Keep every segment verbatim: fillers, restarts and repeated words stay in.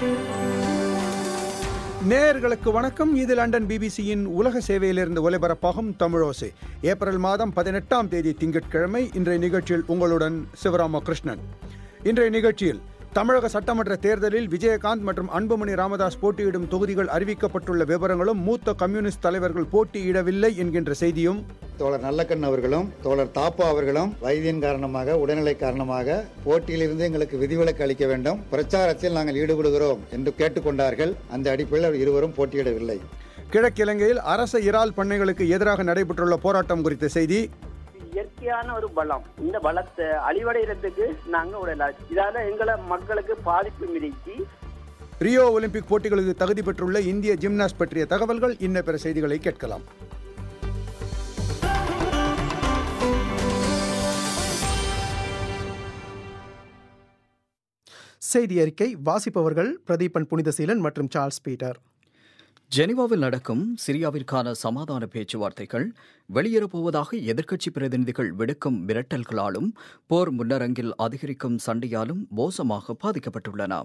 நேயர்களுக்கு வணக்கம். இது லண்டன் பிபிசியின் உலக சேவையிலிருந்து ஒலிபரப்பாகும் தமிழோசை. ஏப்ரல் மாதம் பதினெட்டாம் தேதி திங்கட்கிழமை. இன்றைய நிகழ்ச்சியில் உங்களுடன் சிவராமகிருஷ்ணன். இன்றைய நிகழ்ச்சியில் தமிழக சட்டமன்ற தேர்தலில் விஜயகாந்த் மற்றும் அன்புமணி ராமதாஸ் போட்டியிடும் தொகுதிகள் அறிவிக்கப்பட்டுள்ள விவரங்களும், மூத்த கம்யூனிஸ்ட் தலைவர்கள் போட்டியிடவில்லை என்கின்ற செய்தியும், தோழர் நல்லக்கண் அவர்களும் தோழர் தாப்பா அவர்களும் வயதின் காரணமாக, உடல்நிலை காரணமாக போட்டியிலிருந்து எங்களுக்கு விதிவிலக்கு அளிக்க வேண்டும், பிரச்சாரத்தில் நாங்கள் ஈடுபடுகிறோம் என்று கேட்டுக்கொண்டார்கள். அந்த அடிப்படையில் இருவரும் போட்டியிடவில்லை. கிழக்கிழங்கையில் அரச இறால் பண்ணைகளுக்கு எதிராக நடைபெற்றுள்ள போராட்டம் குறித்த செய்தி, இயற்கையான ஒரு பலம், இந்த பலத்தை அழிவடைகிறதுக்கு நாங்க விடலாம், இதால எங்களை மக்களுக்கு பாதிப்பு மிதிச்சு. ரியோ ஒலிம்பிக் போட்டிகளுக்கு தகுதி பெற்றுள்ள இந்திய ஜிம்னாஸ்ட் பற்றிய தகவல்கள், இன்ன பிற செய்திகளை கேட்கலாம். செய்தி அறிக்கை வாசிப்பவர்கள் பிரதீபன் புனிதசீலன் மற்றும் சார்ல்ஸ் பீட்டர். ஜெனீவாவில் நடக்கும் சிரியாவிற்கான சமாதான பேச்சுவார்த்தைகள் வெளியேறப்போவதாக எதிர்க்கட்சி பிரதிநிதிகள் விடுக்கும் மிரட்டல்களாலும் போர் முன்னரங்கில் அதிகரிக்கும் சண்டையாலும் மோசமாக பாதிக்கப்பட்டுள்ளன.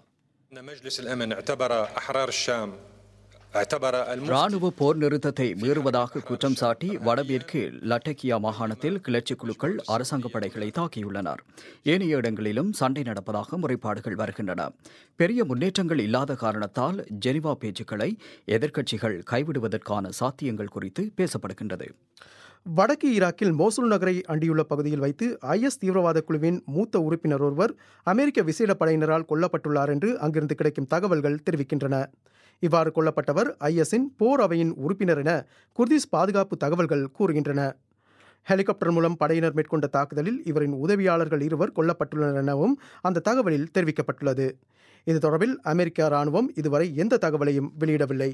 ராணுவ போர் நிறுத்தத்தை மீறுவதாக குற்றம் சாட்டி வடமேற்கு லட்டக்கியா மாகாணத்தில் கிளர்ச்சி குழுக்கள் அரசாங்க படைகளை தாக்கியுள்ளனர். ஏனைய இடங்களிலும் சண்டை நடப்பதாக முறைப்பாடுகள் வருகின்றன. பெரிய முன்னேற்றங்கள் இல்லாத காரணத்தால் ஜெனீவா பேச்சுக்களை எதிர்க்கட்சிகள் கைவிடுவதற்கான சாத்தியங்கள் குறித்து பேசப்படுகின்றது. வடக்கு ஈராக்கில் மோசூல் நகரை அண்டியுள்ள பகுதியில் வைத்து ஐஎஸ் தீவிரவாத குழுவின் மூத்த உறுப்பினர் ஒருவர் அமெரிக்க விசேட படையினரால் கொல்லப்பட்டுள்ளார் என்று அங்கிருந்து கிடைக்கும் தகவல்கள் தெரிவிக்கின்றன. இவ்வாறு கொல்லப்பட்டவர் ஐஎஸ்ஸின் போர் அவையின் உறுப்பினர் என குர்திஸ் பாதுகாப்பு தகவல்கள் கூறுகின்றன. ஹெலிகாப்டர் மூலம் படையினர் மேற்கொண்ட தாக்குதலில் இவரின் உதவியாளர்கள் இருவர் கொல்லப்பட்டுள்ளனர் எனவும் அந்த தகவலில் தெரிவிக்கப்பட்டுள்ளது. இது தொடர்பில் அமெரிக்க ராணுவம் இதுவரை எந்த தகவலையும் வெளியிடவில்லை.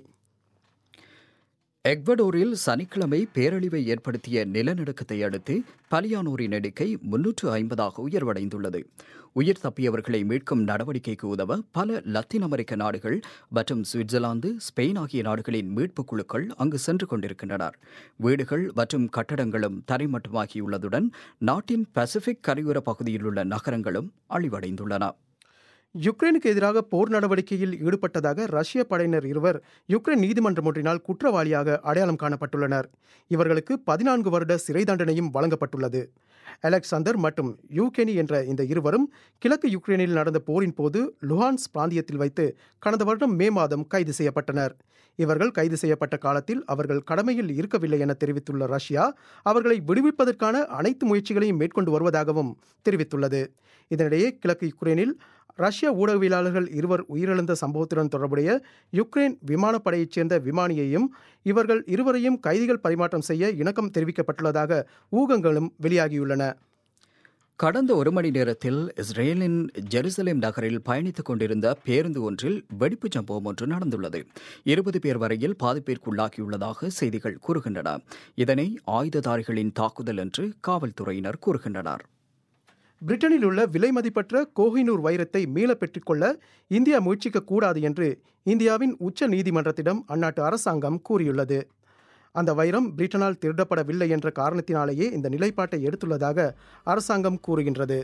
எக்வடோரில் சனிக்கிழமை பேரழிவை ஏற்படுத்திய நிலநடுக்கத்தை அடுத்து பலியானோரின் எண்ணிக்கை முன்னூற்று ஐம்பதாக உயர்வடைந்துள்ளது. உயிர் தப்பியவர்களை மீட்கும் நடவடிக்கைக்கு உதவ பல லத்தீன் அமெரிக்க நாடுகள் மற்றும் சுவிட்சர்லாந்து, ஸ்பெயின் ஆகிய நாடுகளின் மீட்புக் குழுக்கள் அங்கு சென்று கொண்டிருக்கின்றனர். வீடுகள் மற்றும் கட்டடங்களும் தரைமட்டமாகியுள்ளதுடன் நாட்டின் பசிபிக் கரையோர பகுதியில் உள்ள நகரங்களும் அழிவடைந்துள்ளன. யுக்ரைனுக்கு எதிராக போர் நடவடிக்கையில் ஈடுபட்டதாக ரஷ்ய படையினர் இருவர் யுக்ரைன் நீதிமன்றம் ஒன்றினால் குற்றவாளியாக அடையாளம் காணப்பட்டுள்ளனர். இவர்களுக்கு பதினான்கு வருட சிறை தண்டனையும் வழங்கப்பட்டுள்ளது. அலெக்சாந்தர் மற்றும் யூகெனி என்ற இந்த இருவரும் கிழக்கு யுக்ரைனில் நடந்த போரின் போது லுஹான்ஸ் பிராந்தியத்தில் வைத்து கடந்த வருடம் மே மாதம் கைது செய்யப்பட்டனர். இவர்கள் கைது செய்யப்பட்ட காலத்தில் அவர்கள் கடமையில் இருக்கவில்லை என தெரிவித்துள்ள ரஷ்யா அவர்களை விடுவிப்பதற்கான அனைத்து முயற்சிகளையும் மேற்கொண்டு வருவதாகவும் தெரிவித்துள்ளது. இதனிடையே கிழக்கு யுக்ரைனில் ரஷ்ய ஊடகவியலாளர்கள் இருவர் உயிரிழந்த சம்பவத்துடன் தொடர்புடைய யுக்ரைன் விமானப்படையைச் சேர்ந்த விமானியையும் இவர்கள் இருவரையும் கைதிகள் பரிமாற்றம் செய்ய இணக்கம் தெரிவிக்கப்பட்டுள்ளதாக ஊகங்களும் வெளியாகியுள்ளன. கடந்த ஒரு மணி நேரத்தில் இஸ்ரேலின் ஜெருசலேம் நகரில் பயணித்துக் கொண்டிருந்த பேருந்து ஒன்றில் வெடிப்புச் சம்பவம் ஒன்று நடந்துள்ளது. இருபது பேர் வரையில் பாதிப்பிற்குள்ளாகியுள்ளதாக செய்திகள் கூறுகின்றன. இதனை ஆயுததாரிகளின் தாக்குதல் என்று காவல்துறையினர் கூறுகின்றனர். பிரிட்டனில் உள்ள விலை மதிப்பற்ற கோஹினூர் வைரத்தை மீள பெற்றுக்கொள்ள இந்தியா முயற்சிக்க கூடாது என்று இந்தியாவின் உச்ச நீதிமன்றத்திடம் அந்நாட்டு அரசாங்கம் கூறியுள்ளது. அந்த வைரம் பிரிட்டனால் திருடப்படவில்லை என்ற காரணத்தினாலேயே இந்த நிலைப்பாட்டை எடுத்துள்ளதாக அரசாங்கம் கூறுகின்றது.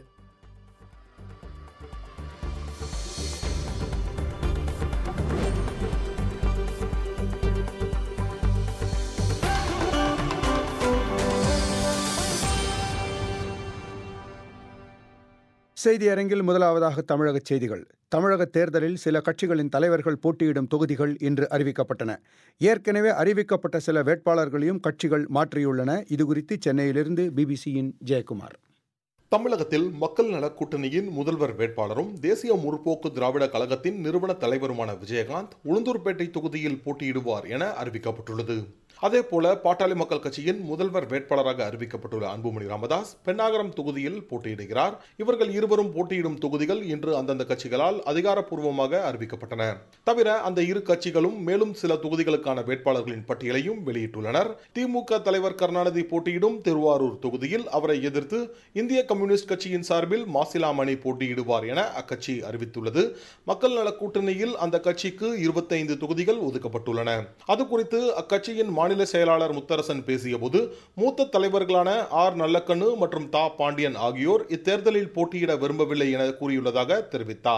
செய்தி அரங்கில் முதலாவதாக தமிழக செய்திகள். தமிழக தேர்தலில் சில கட்சிகளின் தலைவர்கள் போட்டியிடும் தொகுதிகள் இன்று அறிவிக்கப்பட்டன. ஏற்கனவே அறிவிக்கப்பட்ட சில வேட்பாளர்களையும் கட்சிகள் மாற்றியுள்ளன. இதுகுறித்து சென்னையிலிருந்து பிபிசியின் ஜெயக்குமார். தமிழகத்தில் மக்கள் நல கூட்டணியின் முதல்வர் வேட்பாளரும் தேசிய முற்போக்கு திராவிட கழகத்தின் நிறுவன தலைவருமான விஜயகாந்த் உளுந்தூர்பேட்டை தொகுதியில் போட்டியிடுவார் என அறிவிக்கப்பட்டுள்ளது. அதேபோல பாட்டாளி மக்கள் கட்சியின் முதல்வர் வேட்பாளராக அறிவிக்கப்பட்டுள்ள அன்புமணி ராமதாஸ் பென்னாகரம் தொகுதியில் போட்டியிடுகிறார். இவர்கள் இருவரும் போட்டியிடும் தொகுதிகள் இன்று அந்தந்த கட்சிகளால் அதிகாரப்பூர்வமாக அறிவிக்கப்பட்டன. தவிர அந்த இரு கட்சிகளும் மேலும் சில தொகுதிகளுக்கான வேட்பாளர்களின் பட்டியலையும் வெளியிட்டுள்ளனர். திமுக தலைவர் கருணாநிதி போட்டியிடும் திருவாரூர் தொகுதியில் அவரை எதிர்த்து இந்திய கம்யூனிஸ்ட் கட்சியின் சார்பில் மாசிலாமணி போட்டியிடுவார் என அக்கட்சி அறிவித்துள்ளது. மக்கள் நல கூட்டணியில் அந்த கட்சிக்கு இருபத்தைந்து தொகுதிகள் ஒதுக்கப்பட்டுள்ளன. அது குறித்து அக்கட்சியின் மாநில செயலாளர் முத்தரசன் பேசியபோது மூத்த தலைவர்களான ஆர் நல்லக்கண்ணு மற்றும் தா பாண்டியன் ஆகியோர் இத்தேர்தலில் போட்டியிட விரும்பவில்லை என கூறியுள்ளதாக தெரிவித்தார்.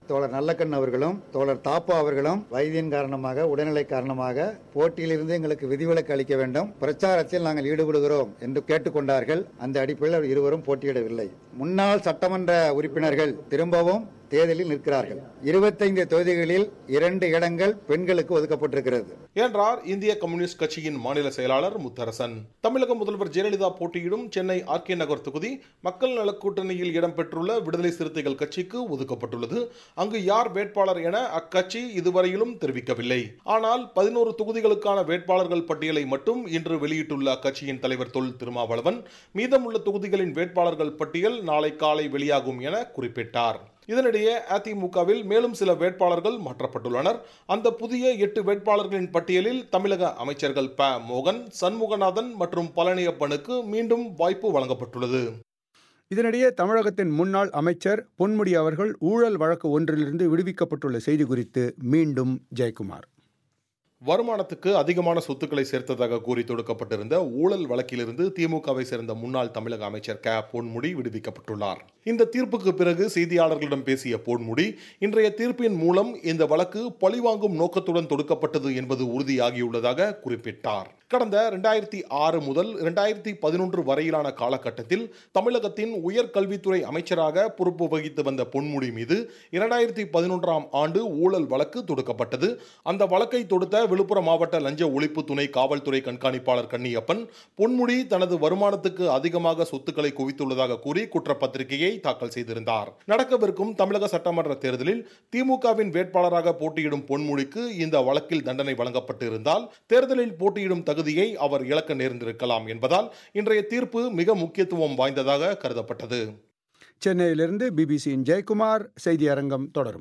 தோழர் நல்லக்கண் அவர்களும் தோழர் தாப்பா அவர்களும் வயதின் காரணமாக உடல்நிலை காரணமாக போட்டியிலிருந்து எங்களுக்கு விதிவிலக்கு அளிக்க வேண்டும், பிரச்சாரத்தில் நாங்கள் ஈடுபடுகிறோம் என்று கேட்டுக்கொண்டார்கள். அந்த அடிப்படையில் இருவரும் போட்டியிடவில்லை. முன்னாள் சட்டமன்ற உறுப்பினர்கள் திரும்பவும் தேர்தலில் நிற்கிறார்கள். இருபத்தைந்து தொகுதிகளில் இரண்டு இடங்கள் பெண்களுக்கு ஒதுக்கப்பட்டிருக்கிறது என்றார் இந்திய கம்யூனிஸ்ட் கட்சியின் மாநில செயலாளர் முத்தரசன். தமிழக முதல்வர் ஜெயலலிதா போட்டியிடும் சென்னை ஆர் கே நகர் தொகுதி மக்கள் நலக் கூட்டணியில் இடம்பெற்றுள்ள விடுதலை சிறுத்தைகள் கட்சிக்கு ஒதுக்கப்பட்டுள்ளது. அங்கு யார் வேட்பாளர் என அக்கட்சி இதுவரையிலும் தெரிவிக்கவில்லை. ஆனால் பதினோரு தொகுதிகளுக்கான வேட்பாளர்கள் பட்டியலை மட்டும் இன்று வெளியிட்டுள்ள அக்கட்சியின் தலைவர் தொல் திருமாவளவன் மீதமுள்ள தொகுதிகளின் வேட்பாளர்கள் பட்டியல் நாளை காலை வெளியாகும் என குறிப்பிட்டார். இதனிடையே அதிமுகவில் மேலும் சில வேட்பாளர்கள் மாற்றப்பட்டுள்ளனர். அந்த புதிய எட்டு வேட்பாளர்களின் பட்டியலில் தமிழக அமைச்சர்கள் ப மோகன், சண்முகநாதன் மற்றும் பழனியப்பனுக்கு மீண்டும் வாய்ப்பு வழங்கப்பட்டுள்ளது. இதனிடையே தமிழகத்தின் முன்னாள் அமைச்சர் பொன்முடி அவர்கள் ஊழல் வழக்கு ஒன்றிலிருந்து விடுவிக்கப்பட்டுள்ள செய்தி குறித்து மீண்டும் ஜெயக்குமார். வருமானத்துக்கு அதிகமான சொத்துக்களை சேர்த்ததாக கூறி தொடுக்கப்பட்டிருந்த ஊழல் வழக்கிலிருந்து திமுகவை சேர்ந்த முன்னாள் தமிழக அமைச்சர் க பொன்முடி விடுவிக்கப்பட்டுள்ளார். இந்த தீர்ப்புக்கு பிறகு செய்தியாளர்களிடம் பேசிய பொன்முடி, இன்றைய தீர்ப்பின் மூலம் இந்த வழக்கு பழிவாங்கும் நோக்கத்துடன் தொடுக்கப்பட்டது என்பது உறுதியாகியுள்ளதாக குறிப்பிட்டார். கடந்த இரண்டாயிரத்தி ஆறு முதல் இரண்டாயிரத்தி பதினொன்று வரையிலான காலகட்டத்தில் தமிழகத்தின் உயர்கல்வித்துறை அமைச்சராக பொறுப்பு வகித்து வந்த பொன்முடி மீது இரண்டாயிரத்தி பதினொன்றாம் ஆண்டு ஊழல் வழக்கு தொடுக்கப்பட்டது. அந்த வழக்கை தொடுத்த விழுப்புரம் மாவட்ட லஞ்ச ஒழிப்பு துணை காவல்துறை கண்காணிப்பாளர் கன்னியப்பன் பொன்முடி தனது வருமானத்துக்கு அதிகமாக சொத்துக்களை குவித்துள்ளதாக கூறி குற்றப்பத்திரிகையை தாக்கல் செய்திருந்தார். நடக்கவிருக்கும் தமிழக சட்டமன்ற தேர்தலில் திமுகவின் வேட்பாளராக போட்டியிடும் பொன்முடிக்கு இந்த வழக்கில் தண்டனை வழங்கப்பட்டு இருந்தால் தேர்தலில் போட்டியிடும் தகுதியை அவர் இழக்க நேர்ந்திருக்கலாம் என்பதால் இன்றைய தீர்ப்பு மிக முக்கியத்துவம் வாய்ந்ததாக கருதப்பட்டது. சென்னையிலிருந்து பிபிசியின் ஜெயக்குமார். செய்தி அரங்கம் தொடரும்.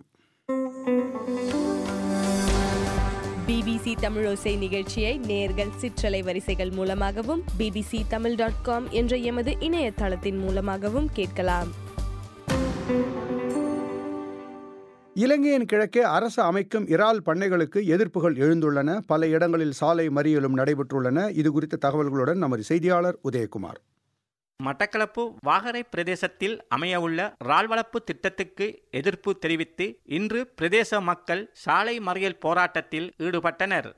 பிபிசி தமிழோசை நிகழ்ச்சியை நேர்கள் சிற்றலை வரிசைகள் மூலமாகவும் பிபிசி தமிழ் டாட் காம் என்ற எமது இணையதளத்தின் மூலமாகவும் கேட்கலாம். இலங்கையின் கிழக்கே அரசு அமைக்கும் இறால் பண்ணைகளுக்கு எதிர்ப்புகள் எழுந்துள்ளன. பல இடங்களில் சாலை மறியலும் நடைபெற்றுள்ளன. இது குறித்த தகவல்களுடன் நமது செய்தியாளர் உதயகுமார். மட்டக்களப்பு வாகரை பிரதேசத்தில் அமையவுள்ள இறால் வளர்ப்பு திட்டத்துக்கு எதிர்ப்பு தெரிவித்து இன்று பிரதேச மக்கள் சாலை மறியல் போராட்டத்தில் ஈடுபட்டனர்.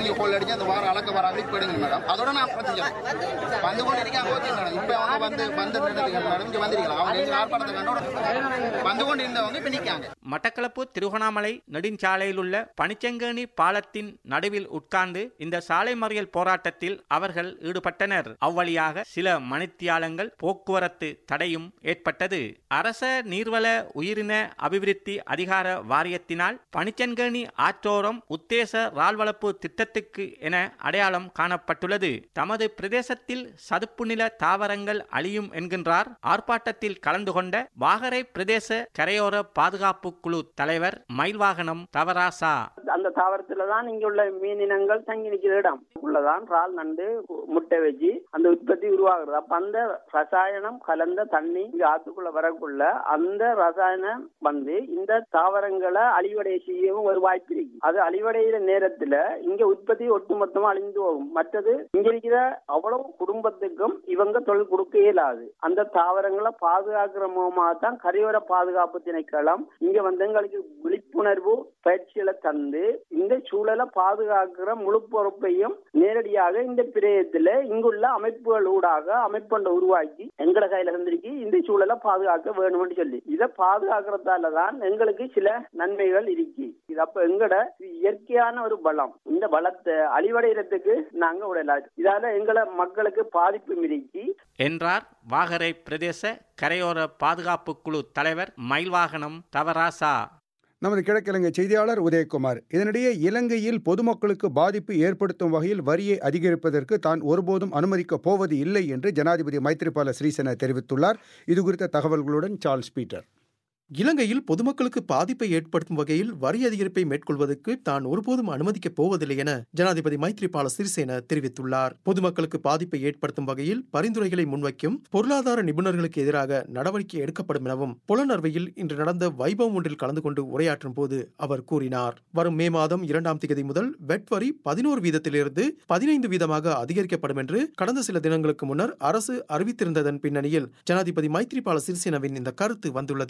மட்டக்களப்பு திருகோணாமலை நெடுஞ்சாலையில் உள்ள பனிச்சங்கேணி பாலத்தின் நடுவில் உட்கார்ந்து இந்த சாலை மறியல் போராட்டத்தில் அவர்கள் ஈடுபட்டனர். அவ்வழியாக சில மணித்தியாலங்கள் போக்குவரத்து தடையும் ஏற்பட்டது. அரச நீர்வள உயிரின அபிவிருத்தி அதிகார வாரியத்தினால் பனிச்சன்கேணி ஆற்றோரம் உத்தேச இறால் வளர்ப்பு திட்டத்துக்கு என அடையாளம் காணப்பட்டுள்ளது. தமது பிரதேசத்தில் சதுப்பு நில தாவரங்கள் அழியும் என்கின்றார் ஆர்ப்பாட்டத்தில் கலந்து கொண்ட வாகரை பிரதேச கரையோர பாதுகாப்பு குழு தலைவர் மயில்வாகனம் தவராசா. அந்த தாவரத்துல தான் இங்க உள்ள மீனினங்கள் தங்கி நிற்கிற இடம் உள்ளதான் இறால் நண்டு முட்டை வச்சு அந்த உற்பத்தி உருவாகிறது. அப்ப அந்த ரசாயனம் கலந்த தண்ணி இங்க ஆத்துக்குள்ள வரக்குள்ள அந்த ரசாயனம் வந்து இந்த தாவரங்களை அழிவடைய செய்யவும் ஒரு வாய்ப்பு இருக்கு. அது அழிவடைகிற நேரத்துல இங்க உற்பத்தி ஒட்டுமொத்தமா அழிந்து போகும். மற்றது இங்க இருக்கிற அவ்வளவு குடும்பத்துக்கும் இவங்க தொழில் கொடுக்க இயலாது. அந்த தாவரங்களை பாதுகாக்கிற மூலமாகத்தான் கரையோர பாதுகாப்பு திணைக்களம் இங்க வந்து எங்களுக்கு விழிப்புணர்வு பயிற்சிகளை தந்து இந்த சூழலை பாதுகாக்கிற முழு பொறுப்பையும் நேரடியாக இந்த பிரதேசத்துல இங்குள்ள அமைப்புகள் ஊடாக அமைப்பண்ட உருவாக்கி எங்கட கையில இருந்திருக்கு இந்த சூழலை பாதுகாக்க வேணும்னு சொல்லி இதை பாதுகாக்கிறதாலதான் எங்களுக்கு சில நன்மைகள் இருக்கு. இது அப்ப எங்கட இயற்கையான ஒரு பலம். இந்த பலத்தை அழிவடைகிறதுக்கு நாங்க விடலாம். இதால எங்களை மக்களுக்கு பாதிப்பு மிதிக்கி என்றார் வாகரை பிரதேச கரையோர பாதுகாப்பு குழு தலைவர் மயில்வாகனம் தவராசா. நமது கிழக்கிழங்கை செய்தியாளர் உதயகுமார். இதனிடையே இலங்கையில் பொதுமக்களுக்கு பாதிப்பு ஏற்படுத்தும் வகையில் வரியை அதிகரிப்பதற்கு தான் ஒருபோதும் அனுமதிக்கப் போவது இல்லை என்று ஜனாதிபதி மைத்ரிபால சிறிசேன தெரிவித்துள்ளார். இது குறித்த தகவல்களுடன் சார்ல்ஸ் பீட்டர். இலங்கையில் பொதுமக்களுக்கு பாதிப்பை ஏற்படுத்தும் வகையில் வரி அதிகரிப்பை மேற்கொள்வதற்கு தான் ஒருபோதும் அனுமதிக்கப் போவதில்லை என ஜனாதிபதி மைத்ரிபால சிறிசேன தெரிவித்துள்ளார். பொதுமக்களுக்கு பாதிப்பை ஏற்படுத்தும் வகையில் பரிந்துரைகளை முன்வைக்கும் பொருளாதார நிபுணர்களுக்கு எதிராக நடவடிக்கை எடுக்கப்படும் எனவும் புலனர்வையில் இன்று நடந்த வைபவம் ஒன்றில் கலந்து கொண்டு உரையாற்றும் போது அவர் கூறினார். வரும் மே மாதம் இரண்டாம் தேதி முதல் வெட் வரி பதினோரு வீதத்திலிருந்து பதினைந்து வீதமாக அதிகரிக்கப்படும் என்று கடந்த சில தினங்களுக்கு முன்னர் அரசு அறிவித்திருந்ததன் பின்னணியில் ஜனாதிபதி மைத்ரிபால சிறிசேனவின் இந்த கருத்து வந்துள்ளது.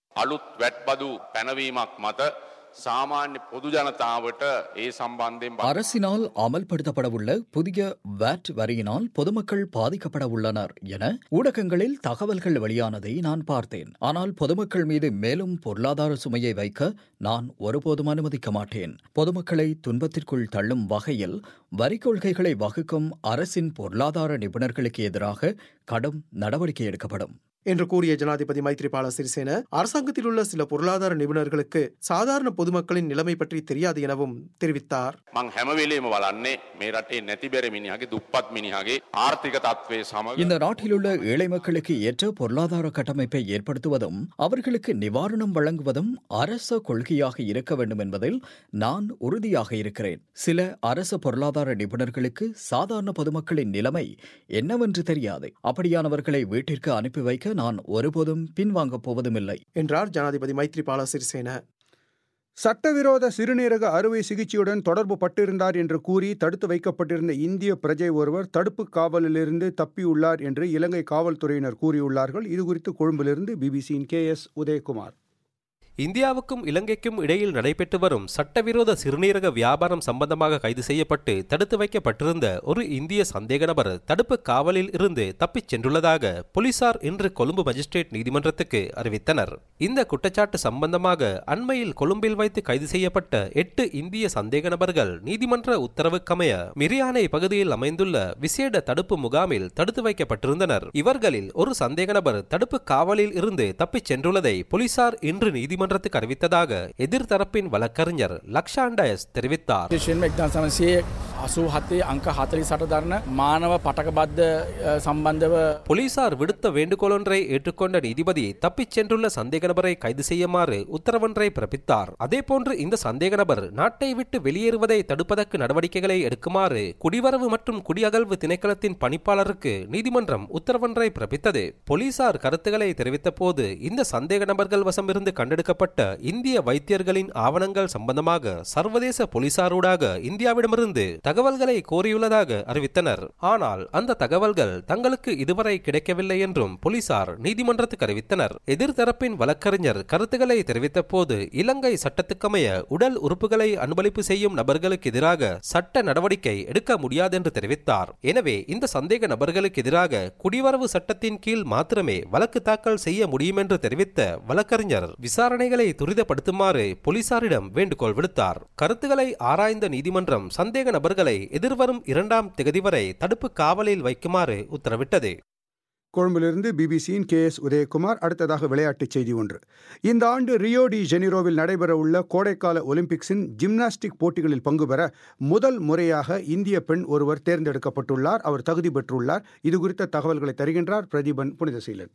අලුත් වැට්බදු පැනවීමක් මත சாமானிய பொது ஜனதாவிட்ட ஏ சம்பந்தம் அரசினால் அமல்படுத்தப்படவுள்ள புதிய வாட் வரியினால் பொதுமக்கள் பாதிக்கப்பட உள்ளனர் என ஊடகங்களில் தகவல்கள் வெளியானதை நான் பார்த்தேன். ஆனால் பொதுமக்கள் மீது மேலும் பொருளாதார சுமையை வைக்க நான் ஒருபோதும் அனுமதிக்க மாட்டேன். பொதுமக்களை துன்பத்திற்குள் தள்ளும் வகையில் வரி கொள்கைகளை வகுக்கும் அரசின் பொருளாதார நிபுணர்களுக்கு எதிராக கடும் நடவடிக்கை எடுக்கப்படும் என்று கூறிய ஜனாதிபதி மைத்ரிபால சிறிசேன, அரசாங்கத்தில் உள்ள சில பொருளாதார நிபுணர்களுக்கு சாதாரண பொதுமக்களின் நிலைமை பற்றி தெரியாது எனவும் தெரிவித்தார். මං හැම වෙලේම බලන්නේ මේ රටේ නැති බැරි මිනිහාගේ දුප්පත් මිනිහාගේ ආර්ථික තත්ත්වයේ සමග இந்த நாட்டில் உள்ள ஏழை மக்களுக்கு ஏற்ற பொருளாதார கட்டமைப்பை ஏற்படுத்துவதும் அவர்களுக்கு நிவாரணம் வழங்குவதும் அரச கொள்கையாக இருக்க வேண்டும் என்பதில் நான் உறுதியாக இருக்கிறேன். சில அரச பொருளாதார நிபுணர்களுக்கு சாதாரண பொதுமக்களின் நிலைமை என்னவென்று தெரியாது. அப்படியானவர்களை வீட்டிற்கு அனுப்பி வைக்க நான் ஒருபோதும் பின்வாங்கப் போவதுமில்லை என்றார் ஜனாதிபதி மைத்ரிபால சிறிசேன. சட்டவிரோத சிறுநீரக அறுவை சிகிச்சையுடன் தொடர்பு பட்டிருந்தார் என்று கூறி தடுத்து வைக்கப்பட்டிருந்த இந்திய பிரஜை ஒருவர் தடுப்பு காவலிலிருந்து தப்பியுள்ளார் என்று இலங்கை காவல்துறையினர் கூறியுள்ளார்கள். இதுகுறித்து கொழும்பிலிருந்து பிபிசியின் கே எஸ் உதயகுமார். இந்தியாவுக்கும் இலங்கைக்கும் இடையில் நடைபெற்று வரும் சட்டவிரோத சிறுநீரக வியாபாரம் சம்பந்தமாக கைது செய்யப்பட்டு தடுத்து வைக்கப்பட்டிருந்த ஒரு இந்திய சந்தேக நபர் தடுப்பு காவலில் இருந்து தப்பிச் சென்றுள்ளதாக போலீசார் இன்று கொழும்பு மஜிஸ்ட்ரேட் நீதிமன்றத்துக்கு அறிவித்தனர். இந்த குற்றச்சாட்டு சம்பந்தமாக அண்மையில் கொழும்பில் வைத்து கைது செய்யப்பட்ட எட்டு இந்திய சந்தேக நபர்கள் நீதிமன்ற உத்தரவுக்கமைய மிரியானை பகுதியில் அமைந்துள்ள விசேட தடுப்பு முகாமில் தடுத்து வைக்கப்பட்டிருந்தனர். இவர்களில் ஒரு சந்தேக நபர் தடுப்பு காவலில் இருந்து தப்பிச் சென்றுள்ளதை போலீசார் இன்று நீதிமன்ற அறிவித்ததாக எதிர்த்தரப்பின் வழக்கறிஞர் லக்ஷாண்டயஸ் தெரிவித்தார். போலீசார் விடுத்த வேண்டுகோள் ஒன்றை ஏற்றுக்கொண்ட நீதிபதி தப்பிச் சென்றுள்ள சந்தேக நபரை கைது செய்யுமாறு உத்தரவொன்றை பிறப்பித்தார். அதேபோன்று இந்த சந்தேக நபர் நாட்டை விட்டு வெளியேறுவதை தடுப்பதற்கு நடவடிக்கைகளை எடுக்குமாறு குடிவரவு மற்றும் குடியகல்வு திணைக்களத்தின் பணிப்பாளருக்கு நீதிமன்றம் உத்தரவொன்றை பிறப்பித்தது. போலீசார் கருத்துக்களை தெரிவித்த போது இந்த சந்தேக நபர்கள் வசமிருந்து கண்டெடுக்கப்பட்ட இந்திய வைத்தியர்களின் ஆவணங்கள் சம்பந்தமாக சர்வதேச போலீசாரூடாக இந்தியாவிடமிருந்து தகவல்களை கோரியுள்ளதாக அறிவித்தனர். ஆனால் அந்த தகவல்கள் தங்களுக்கு இதுவரை கிடைக்கவில்லை என்றும் போலீசார் நீதிமன்றத்துக்கு அறிவித்தனர். எதிர்த்தரப்பின் வழக்கறிஞர் கருத்துக்களை தெரிவித்த போது இலங்கை சட்டத்துக்கமைய உடல் உறுப்புகளை அனுபலிப்பு செய்யும் நபர்களுக்கு எதிராக சட்ட நடவடிக்கை எடுக்க முடியாது என்று தெரிவித்தார். எனவே இந்த சந்தேக நபர்களுக்கு எதிராக குடிவரவு சட்டத்தின் கீழ் மாத்திரமே வழக்கு தாக்கல் செய்ய முடியும் என்று தெரிவித்த வழக்கறிஞர் விசாரணைகளை துரிதப்படுத்துமாறு போலீசாரிடம் வேண்டுகோள் விடுத்தார். கருத்துக்களை ஆராய்ந்த நீதிமன்றம் சந்தேக நபர்களை எதிர்வரும் இரண்டாம் தேதி வரை தடுப்பு காவலில் வைக்குமாறு உத்தரவிட்டது. கொழும்பிலிருந்து பிபிசியின் கே எஸ் உதயகுமார். அடுத்ததாக விளையாட்டுச் செய்தி ஒன்று. இந்த ஆண்டு ரியோ டி ஜெனிரோவில் நடைபெறவுள்ள கோடைக்கால ஒலிம்பிக்ஸின் ஜிம்னாஸ்டிக் போட்டிகளில் பங்கு பெற முதல் முறையாக இந்திய பெண் ஒருவர் தேர்ந்தெடுக்கப்பட்டுள்ளார். அவர் தகுதி பெற்றுள்ளார். இதுகுறித்த தகவல்களை தருகின்றார் பிரதீபன் புனிதசீலன்.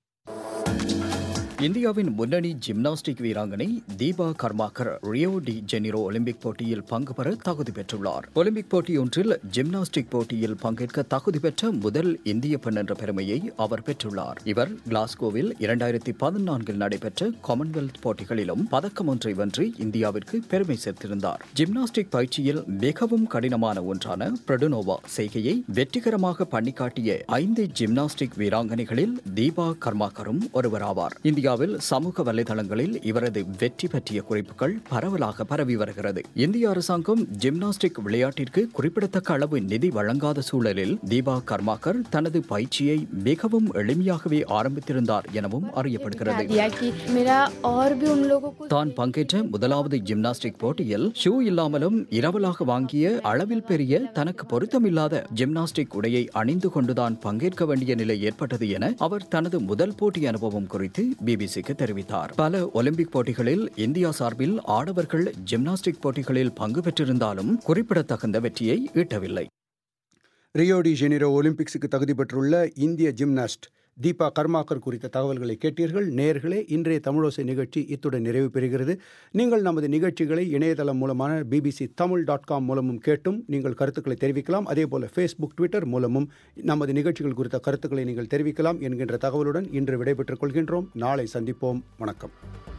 இந்தியாவின் முன்னணி ஜிம்னாஸ்டிக் வீராங்கனை Deepa Karmakar Rio de Janeiro Olympic போட்டியில் பங்கு பெற தகுதி பெற்றுள்ளார். ஒலிம்பிக் போட்டியொன்றில் ஜிம்னாஸ்டிக் போட்டியில் பங்கேற்க தகுதி பெற்ற முதல் இந்திய பெண் என்ற பெருமையை அவர் பெற்றுள்ளார். இவர் கிளாஸ்கோவில் இரண்டாயிரத்தி பதினான்கில் நடைபெற்ற காமன்வெல்த் போட்டிகளிலும் பதக்கம் ஒன்றை வென்று இந்தியாவிற்கு பெருமை சேர்த்திருந்தார். ஜிம்னாஸ்டிக் பயிற்சியில் மிகவும் கடினமான ஒன்றான பிரடுனோவா செய்கையை வெற்றிகரமாக பண்ணிக்காட்டிய ஐந்து ஜிம்னாஸ்டிக் வீராங்கனைகளில் தீபா கர்மாக்கரும் ஒருவராவார். இந்தியா சமூக வலைதளங்களில் இவரது வெற்றி பற்றிய குறிப்புகள் பரவலாக பரவி வருகிறது. இந்திய அரசாங்கம் ஜிம்னாஸ்டிக் விளையாட்டிற்கு குறிப்பிடத்தக்க அளவு நிதி வழங்காத சூழலில் தீபா கர்மாக்கர் தனது பயிற்சியை மிகவும் எளிமையாகவே ஆரம்பித்திருந்தார் எனவும் அறியப்படுகிறது. தான் பங்கேற்ற முதலாவது ஜிம்னாஸ்டிக் போட்டியில் ஷூ இல்லாமலும் இரவலாக வாங்கிய அளவில் பெரிய தனக்கு பொருத்தமில்லாத ஜிம்னாஸ்டிக் உடையை அணிந்து கொண்டுதான் பங்கேற்க வேண்டிய நிலை ஏற்பட்டது என அவர் தனது முதல் போட்டி அனுபவம் குறித்து பிபிசிக்கு தெரிவித்தார். பல ஒலிம்பிக் போட்டிகளில் இந்தியா சார்பில் ஆடவர்கள் ஜிம்னாஸ்டிக் போட்டிகளில் பங்கு பெற்றிருந்தாலும் குறிப்பிடத்தகுந்த வெற்றியை ஈட்டவில்லை. ரியோ டி ஜெனிரோ ஒலிம்பிக்ஸுக்கு தகுதி பெற்றுள்ள இந்திய ஜிம்னாஸ்ட் தீபா கர்மாக்கர் குறித்த தகவல்களை கேட்டீர்கள். நேயர்களே, இன்றைய தமிழோசை நிகழ்ச்சி இத்துடன் நிறைவு பெறுகிறது. நீங்கள் நமது நிகழ்ச்சிகளை இணையதளம் மூலமான பிபிசி தமிழ் டாட் காம் மூலமும் கேட்டும் நீங்கள் கருத்துக்களை தெரிவிக்கலாம். அதேபோல ஃபேஸ்புக், ட்விட்டர் மூலமும் நமது நிகழ்ச்சிகள் குறித்த கருத்துக்களை நீங்கள் தெரிவிக்கலாம் என்கின்ற தகவலுடன் இன்று விடைபெற்றுக் கொள்கின்றோம். நாளை சந்திப்போம். வணக்கம்.